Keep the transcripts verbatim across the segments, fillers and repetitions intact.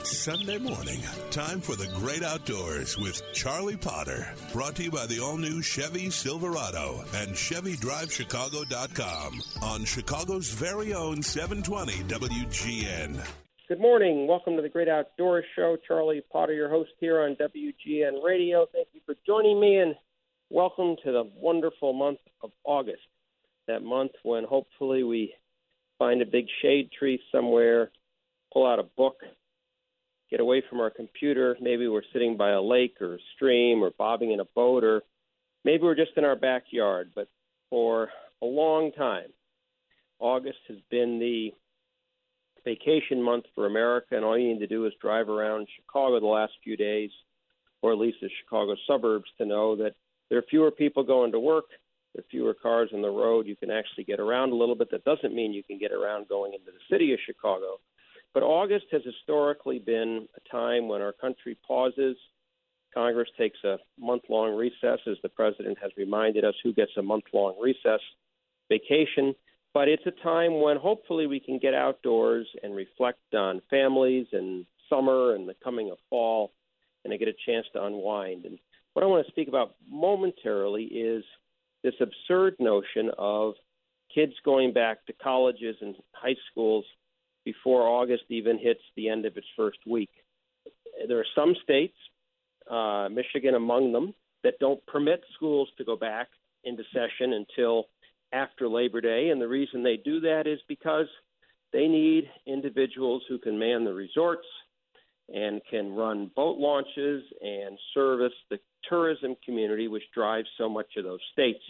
It's Sunday morning. Time for the great outdoors with Charlie Potter. Brought to you by the all-new Chevy Silverado and Chevy Drive Chicago dot com on Chicago's very own seven twenty W G N. Good morning. Welcome to the Great Outdoors Show. Charlie Potter, your host here on W G N Radio. Thank you for joining me, and welcome to the wonderful month of August, that month when hopefully we find a big shade tree somewhere, pull out a book, get away from our computer. Maybe we're sitting by a lake or a stream or bobbing in a boat, or maybe we're just in our backyard. But for a long time, August has been the vacation month for America, and all you need to do is drive around Chicago the last few days, or at least the Chicago suburbs, to know that there are fewer people going to work, there are fewer cars on the road. You can actually get around a little bit. That doesn't mean you can get around going into the city of Chicago. But August has historically been a time when our country pauses. Congress takes a month-long recess, as the president has reminded us, who gets a month-long recess vacation. But it's a time when hopefully we can get outdoors and reflect on families and summer and the coming of fall, and I get a chance to unwind. And what I want to speak about momentarily is this absurd notion of kids going back to colleges and high schools before August even hits the end of its first week. There are some states, uh, Michigan among them, that don't permit schools to go back into session until after Labor Day, and the reason they do that is because they need individuals who can man the resorts and can run boat launches and service the tourism community, which drives so much of those states.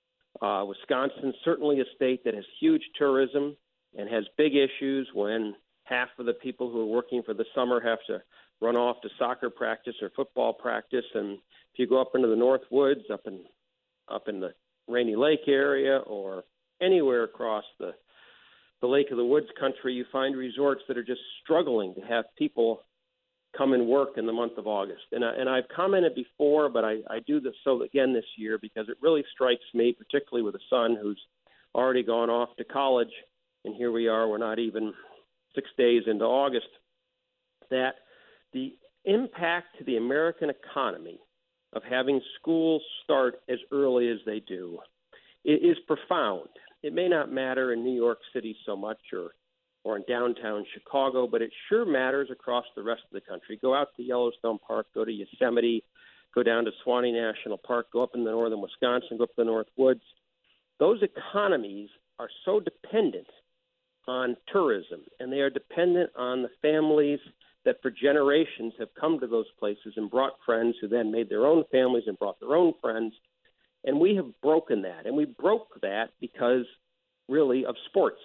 Uh, Wisconsin's certainly a state that has huge tourism and has big issues when half of the people who are working for the summer have to run off to soccer practice or football practice. And if you go up into the North Woods, up in up in the Rainy Lake area, or anywhere across the the Lake of the Woods country, you find resorts that are just struggling to have people come and work in the month of August. And, I, and I've commented before, but I, I do this so again this year because it really strikes me, particularly with a son who's already gone off to college, and here we are, we're not even six days into August, that the impact to the American economy of having schools start as early as they do is profound. It may not matter in New York City so much, or or in downtown Chicago, but it sure matters across the rest of the country. Go out to Yellowstone Park, go to Yosemite, go down to Swanee National Park, go up in the northern Wisconsin, go up to the North Woods. Those economies are so dependent on tourism, and they are dependent on the families that for generations have come to those places and brought friends who then made their own families and brought their own friends. And we have broken that, and we broke that because, really, of sports.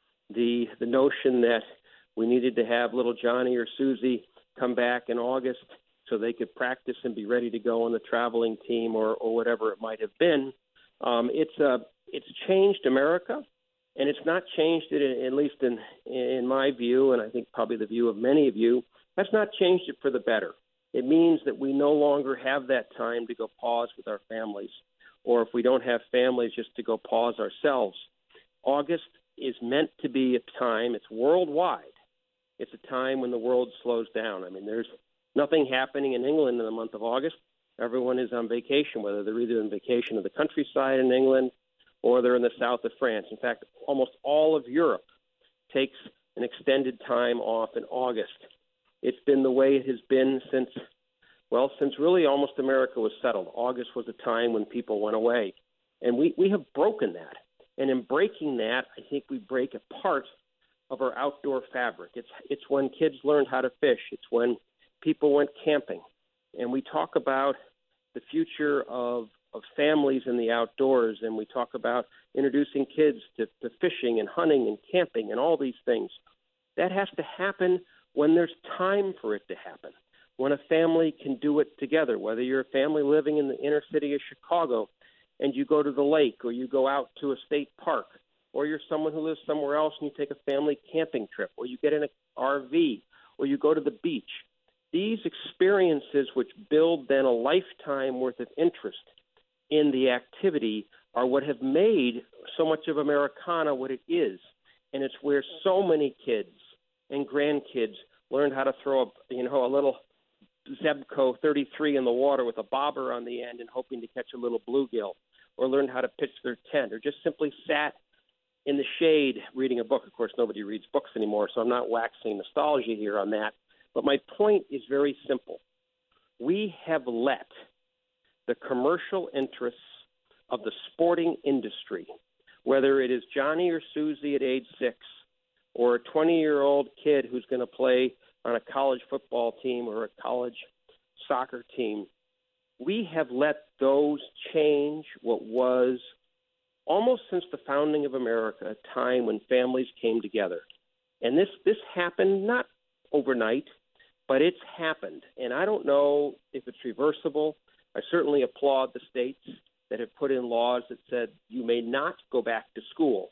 The the notion that we needed to have little Johnny or Susie come back in August so they could practice and be ready to go on the traveling team, or, or whatever it might have been. Um, it's a it's changed America, and it's not changed it, at least in in my view, and I think probably the view of many of you. That's not changed it for the better. It means that we no longer have that time to go pause with our families, or if we don't have families, just to go pause ourselves. August is meant to be a time, it's worldwide. It's a time when the world slows down. I mean, there's nothing happening in England in the month of August. Everyone is on vacation, whether they're either on vacation of the countryside in England or they're in the south of France. In fact, almost all of Europe takes an extended time off in August. It's been the way it has been since, well, since really almost America was settled. August was a time when people went away. And we, we have broken that. And in breaking that, I think we break a part of our outdoor fabric. It's it's when kids learned how to fish. It's when people went camping. And we talk about the future of, of families in the outdoors, and we talk about introducing kids to, to fishing and hunting and camping and all these things. That has to happen when there's time for it to happen, when a family can do it together, whether you're a family living in the inner city of Chicago and you go to the lake, or you go out to a state park, or you're someone who lives somewhere else and you take a family camping trip, or you get in an R V, or you go to the beach. These experiences, which build then a lifetime worth of interest in the activity, are what have made so much of Americana what it is. And it's where so many kids and grandkids learned how to throw a, you know, a little Zebco thirty-three in the water with a bobber on the end and hoping to catch a little bluegill, or learned how to pitch their tent, or just simply sat in the shade reading a book. Of course, nobody reads books anymore, so I'm not waxing nostalgia here on that. But my point is very simple. We have let the commercial interests of the sporting industry, whether it is Johnny or Susie at age six, or a twenty-year-old kid who's going to play on a college football team or a college soccer team, we have let those change what was, almost since the founding of America, a time when families came together. And this, this happened not overnight, but it's happened. And I don't know if it's reversible. I certainly applaud the states that have put in laws that said you may not go back to school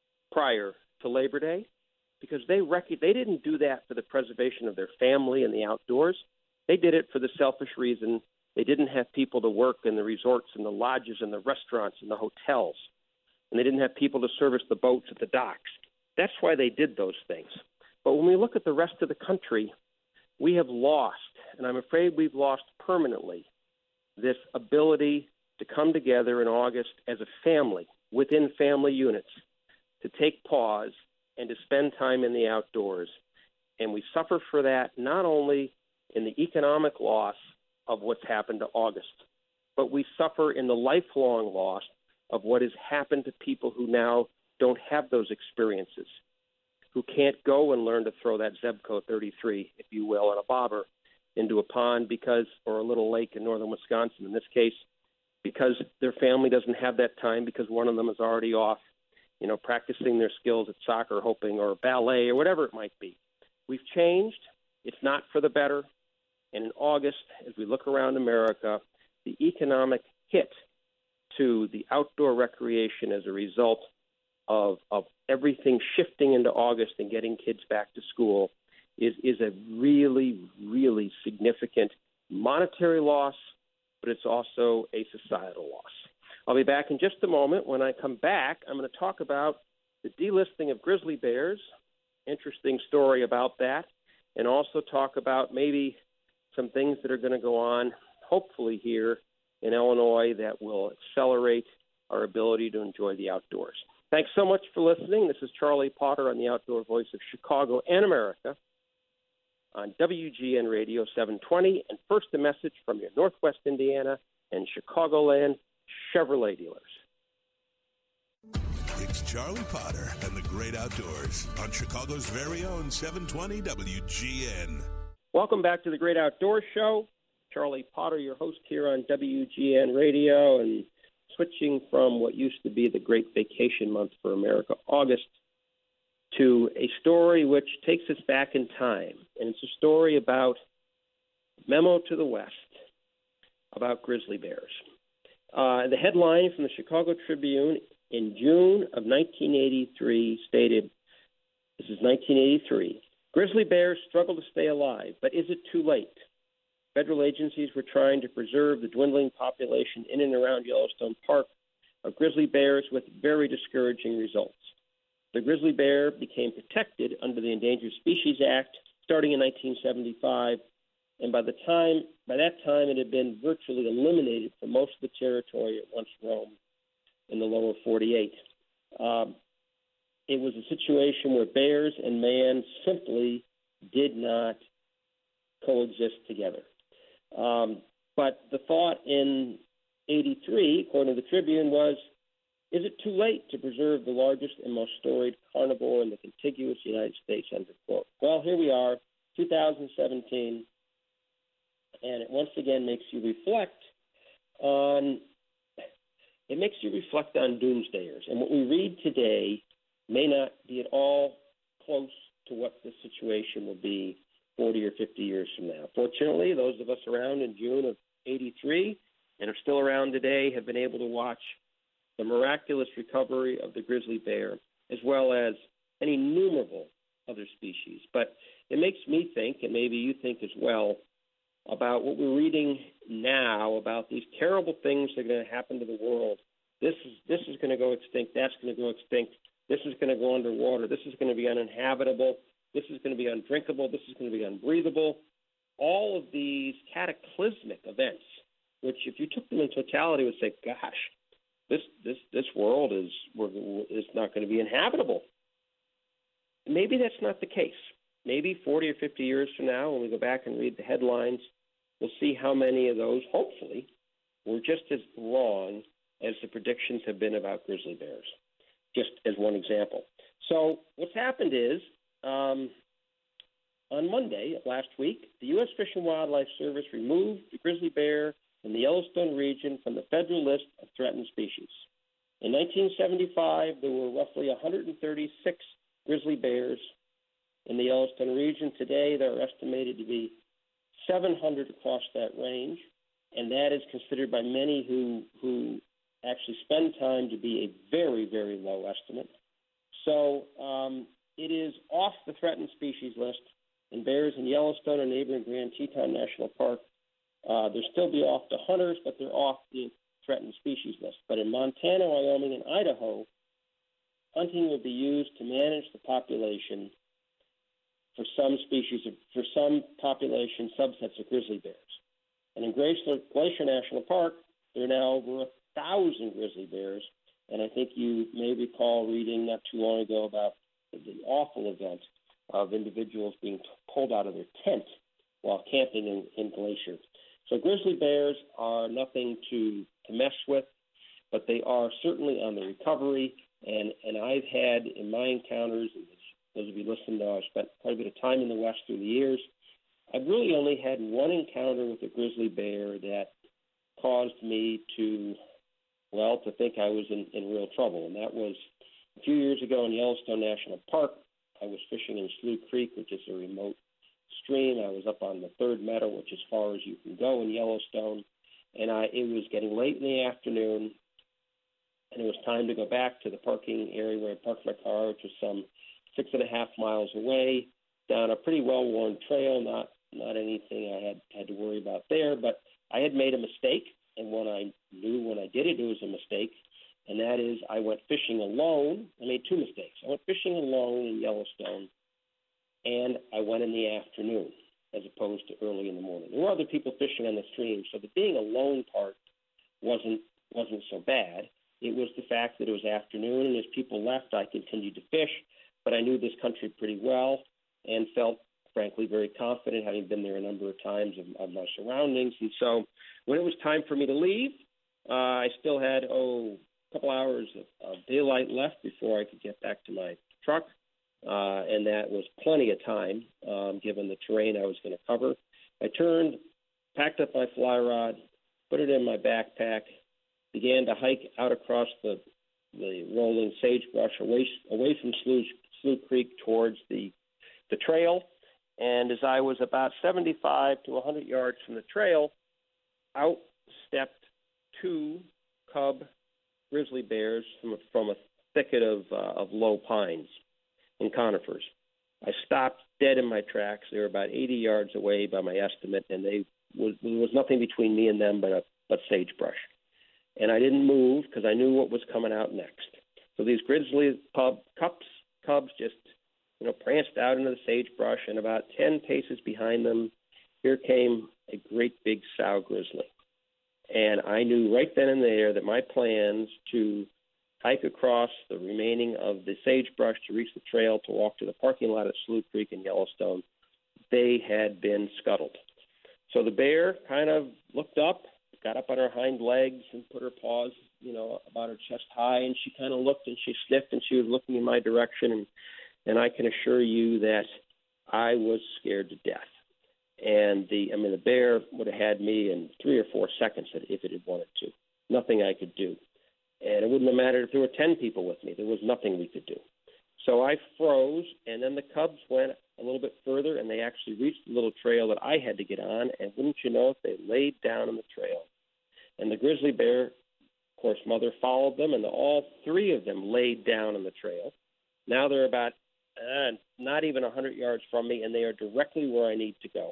prior to Labor Day, because they rec- they didn't do that for the preservation of their family and the outdoors. They did it for the selfish reason they didn't have people to work in the resorts and the lodges and the restaurants and the hotels, and they didn't have people to service the boats at the docks. That's why they did those things. But when we look at the rest of the country, we have lost, and I'm afraid we've lost permanently, this ability to come together in August as a family, within family units, to take pause and to spend time in the outdoors. And we suffer for that not only in the economic loss of what's happened to August, but we suffer in the lifelong loss of what has happened to people who now don't have those experiences, who can't go and learn to throw that Zebco thirty-three, if you will, on a bobber into a pond because, or a little lake in northern Wisconsin in this case, because their family doesn't have that time because one of them is already off, you know, practicing their skills at soccer, hoping, or ballet, or whatever it might be. We've changed. It's not for the better. And in August, as we look around America, the economic hit to the outdoor recreation as a result of, of everything shifting into August and getting kids back to school is, is a really, really significant monetary loss, but it's also a societal loss. I'll be back in just a moment. When I come back, I'm going to talk about the delisting of grizzly bears, interesting story about that, and also talk about maybe some things that are going to go on, hopefully here in Illinois, that will accelerate our ability to enjoy the outdoors. Thanks so much for listening. This is Charlie Potter on the Outdoor Voice of Chicago and America on W G N Radio seven twenty. And first, a message from your Northwest Indiana and Chicagoland Chevrolet dealers. It's Charlie Potter and the Great Outdoors on Chicago's very own seven twenty W G N. Welcome back to the Great Outdoors Show. Charlie Potter, your host here on W G N Radio, and switching from what used to be the great vacation month for America, August, to a story which takes us back in time. And it's a story about Memo to the West, about grizzly bears. Uh, the headline from the Chicago Tribune in June of nineteen eighty-three stated, this is nineteen eighty-three, grizzly bears struggle to stay alive, but is it too late? Federal agencies were trying to preserve the dwindling population in and around Yellowstone Park of grizzly bears with very discouraging results. The grizzly bear became protected under the Endangered Species Act starting in nineteen seventy-five, and by the time by that time it had been virtually eliminated from most of the territory it once roamed in the lower forty-eight. Um, it was a situation where bears and man simply did not coexist together. Um, but the thought in eighty-three, according to the Tribune, was, is it too late to preserve the largest and most storied carnivore in the contiguous United States, end of quote. Well, here we are, two thousand seventeen, and it once again makes you reflect on, it makes you reflect on doomsdayers. And what we read today may not be at all close to what the situation will be forty or fifty years from now. Fortunately, those of us around in June of eighty-three and are still around today have been able to watch the miraculous recovery of the grizzly bear, as well as an innumerable other species. But it makes me think, and maybe you think as well, about what we're reading now about these terrible things that are going to happen to the world. This is this is going to go extinct. That's going to go extinct. This is going to go underwater. This is going to be uninhabitable. this is going to be undrinkable, this is going to be unbreathable. All of these cataclysmic events, which if you took them in totality would say, gosh, this this this world is is not going to be inhabitable. Maybe that's not the case. Maybe forty or fifty years from now, when we go back and read the headlines, we'll see how many of those, hopefully, were just as wrong as the predictions have been about grizzly bears, just as one example. So what's happened is, um, on Monday of last week, the U S Fish and Wildlife Service removed the grizzly bear in the Yellowstone region from the federal list of threatened species. In nineteen seventy-five, there were roughly one hundred thirty-six grizzly bears in the Yellowstone region. Today, there are estimated to be seven hundred across that range, and that is considered by many who who actually spend time to be a very, very low estimate. So um, it is off the threatened species list, and bears in Yellowstone and neighboring Grand Teton National Park, uh, they'll still be off to hunters, but they're off the threatened species list. But in Montana, Wyoming, and Idaho, hunting will be used to manage the population for some species, of, for some population subsets of grizzly bears. And in Glacier, Glacier National Park, there are now over a thousand grizzly bears. And I think you may recall reading not too long ago about the awful event of individuals being pulled out of their tent while camping in, in Glacier. So grizzly bears are nothing to, to mess with, but they are certainly on the recovery. And, and I've had in my encounters, and those of you listening to, I've spent quite a bit of time in the West through the years. I've really only had one encounter with a grizzly bear that caused me to, well, to think I was in, in real trouble. And that was a few years ago in Yellowstone National Park. I was fishing in Slough Creek, which is a remote stream. I was up on the third meadow, which is as far as you can go in Yellowstone. And I, it was getting late in the afternoon, and it was time to go back to the parking area where I parked my car, which was some six and a half miles away, down a pretty well-worn trail, not not anything I had, had to worry about there. But I had made a mistake, and when I knew when I did it, it was a mistake, and that is I went fishing alone. I made two mistakes. I went fishing alone in Yellowstone, and I went in the afternoon as opposed to early in the morning. There were other people fishing on the stream, so the being alone part wasn't wasn't so bad. It was the fact that it was afternoon, and as people left, I continued to fish, but I knew this country pretty well and felt, frankly, very confident, having been there a number of times, of, of my surroundings. And so when it was time for me to leave, uh, I still had, oh, a couple hours of, of daylight left before I could get back to my truck, uh, and that was plenty of time, um, given the terrain I was going to cover. I turned, packed up my fly rod, put it in my backpack, began to hike out across the the rolling sagebrush away away from Slough, Slough Creek towards the the trail. And as I was about seventy-five to one hundred yards from the trail, out stepped two cub grizzly bears from a, from a thicket of uh, of low pines and conifers. I stopped dead in my tracks. They were about eighty yards away by my estimate, and they was, there was nothing between me and them but a but sagebrush. And I didn't move because I knew what was coming out next. So these grizzly pub cubs, cubs just, you know, pranced out into the sagebrush, and about ten paces behind them, here came a great big sow grizzly. And I knew right then and there that my plans to hike across the remaining of the sagebrush to reach the trail to walk to the parking lot at Slough Creek in Yellowstone, they had been scuttled. So the bear kind of looked up, got up on her hind legs and put her paws, you know, about her chest high, and she kind of looked and she sniffed and she was looking in my direction, and, and I can assure you that I was scared to death. And the, I mean, the bear would have had me in three or four seconds if it had wanted to. Nothing I could do. And it wouldn't have mattered if there were ten people with me. There was nothing we could do. So I froze, and then the cubs went a little bit further, and they actually reached the little trail that I had to get on, and wouldn't you know it, they laid down on the trail. And the grizzly bear, of course, mother followed them, and the, all three of them laid down on the trail. Now they're about uh, not even one hundred yards from me, and they are directly where I need to go.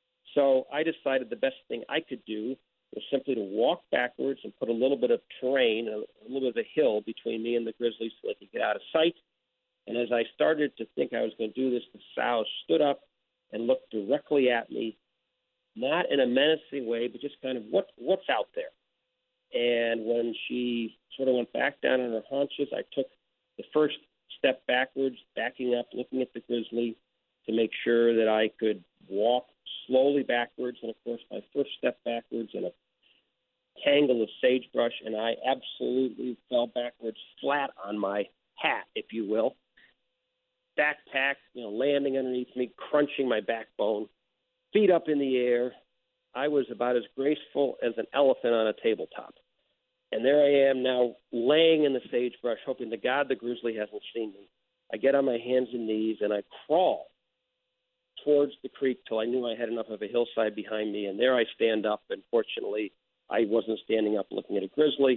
So I decided the best thing I could do was simply to walk backwards and put a little bit of terrain, a, a little bit of a hill between me and the grizzlies so they could get out of sight. And as I started to think I was going to do this, the sow stood up and looked directly at me, not in a menacing way, but just kind of, what what's out there? And when she sort of went back down on her haunches, I took the first step backwards, backing up, looking at the grizzly to make sure that I could walk slowly backwards. And, of course, my first step backwards in a tangle of sagebrush, and I absolutely fell backwards flat on my hat, if you will. Backpack, you know, landing underneath me, crunching my backbone, feet up in the air. I was about as graceful as an elephant on a tabletop. And there I am now laying in the sagebrush, hoping to God the grizzly hasn't seen me. I get on my hands and knees, and I crawl towards the creek till I knew I had enough of a hillside behind me. And there I stand up, and fortunately, I wasn't standing up looking at a grizzly.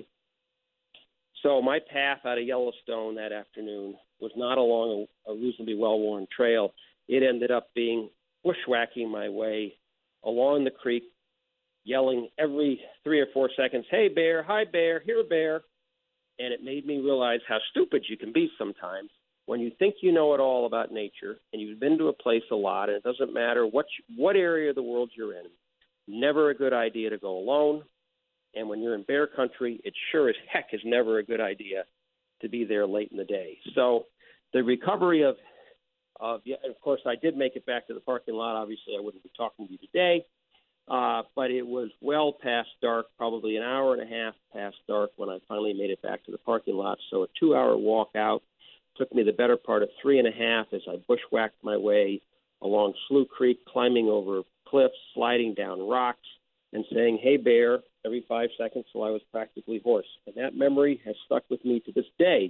So my path out of Yellowstone that afternoon was not along a, a reasonably well-worn trail. It ended up being bushwhacking my way along the creek, yelling every three or four seconds, "Hey, bear, hi, bear, here, bear." And it made me realize how stupid you can be sometimes when you think you know it all about nature and you've been to a place a lot, and it doesn't matter what, you, what area of the world you're in. Never a good idea to go alone. And when you're in bear country, it sure as heck is never a good idea to be there late in the day. So the recovery of, of yeah, of course, I did make it back to the parking lot. Obviously, I wouldn't be talking to you today. Uh, but it was well past dark, probably an hour and a half past dark when I finally made it back to the parking lot. So a two-hour walk out took me the better part of three and a half as I bushwhacked my way along Slough Creek, climbing over cliffs, sliding down rocks, and saying, "Hey, bear," every five seconds till I was practically hoarse. And that memory has stuck with me to this day.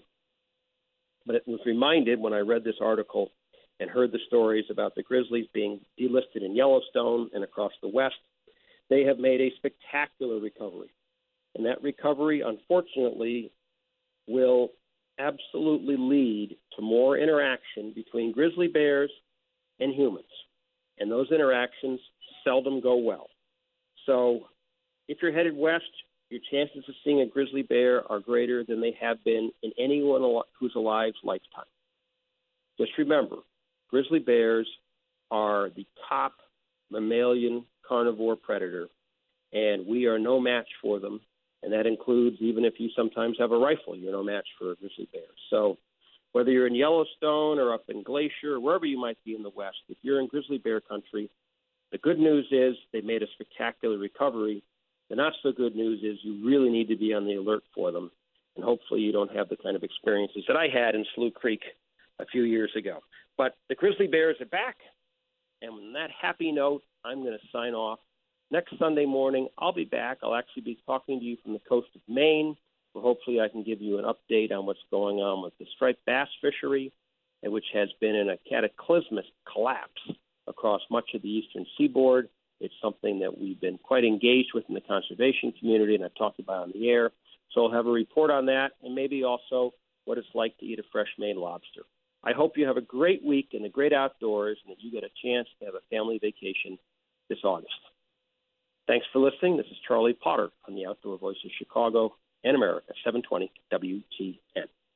But it was reminded when I read this article and heard the stories about the grizzlies being delisted in Yellowstone and across the West. They have made a spectacular recovery. And that recovery, unfortunately, will absolutely lead to more interaction between grizzly bears and humans. And those interactions seldom go well. So if you're headed west, your chances of seeing a grizzly bear are greater than they have been in anyone who's alive's lifetime. Just remember, grizzly bears are the top mammalian carnivore predator, and we are no match for them. And that includes even if you sometimes have a rifle, you're no match for a grizzly bear. So whether you're in Yellowstone or up in Glacier or wherever you might be in the West, if you're in grizzly bear country, the good news is they've made a spectacular recovery. The not-so-good news is you really need to be on the alert for them, and hopefully you don't have the kind of experiences that I had in Slough Creek a few years ago. But the grizzly bears are back, and on that happy note, I'm going to sign off. Next Sunday morning, I'll be back. I'll actually be talking to you from the coast of Maine, where hopefully I can give you an update on what's going on with the striped bass fishery, which has been in a cataclysmic collapse across much of the eastern seaboard. It's something that we've been quite engaged with in the conservation community, and I've talked about on the air. So I'll have a report on that, and maybe also what it's like to eat a fresh Maine lobster. I hope you have a great week in the great outdoors and that you get a chance to have a family vacation this August. Thanks for listening. This is Charlie Potter on the Outdoor Voice of Chicago and America, seven twenty W G N.